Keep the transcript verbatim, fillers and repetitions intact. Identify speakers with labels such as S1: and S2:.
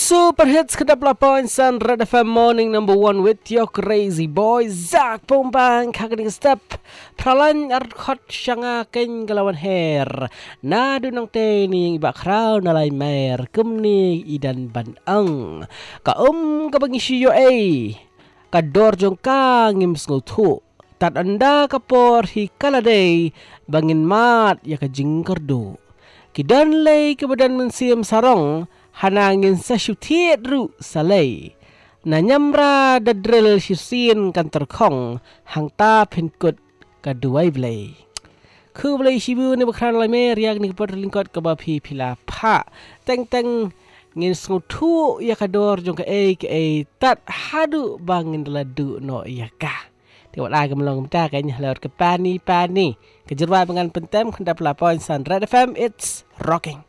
S1: Super hits kedap lapan Sun Red F M Morning number one with your crazy boy Zak Pumpang kagani step pralan arkot syanga ken galawan her na dunang te ni iba kraw na lay mer kumni idan banang ka um ka bangisyo ay ka dorjong ka ngims ngutu tat anda kapor hi kaladay bangin mat ya ka jingkardo kidan lay kebadan mensiam sarong hanangin sa syutit ru salay na nyamra dadril syusin kantor kong hang ta pinkut kaduay blay ku blay shibu ni bakran lay riak ni kapor lingkot kabapi pila pa teng teng ngin ngutu ya kador jong ka ay ka ay tat hadu bangin ladu no ya ka tiwat lagi melong mta kanya lewat ke pani pani kejerwa pengan pentem kendap lapon Sun Red F M, it's rocking.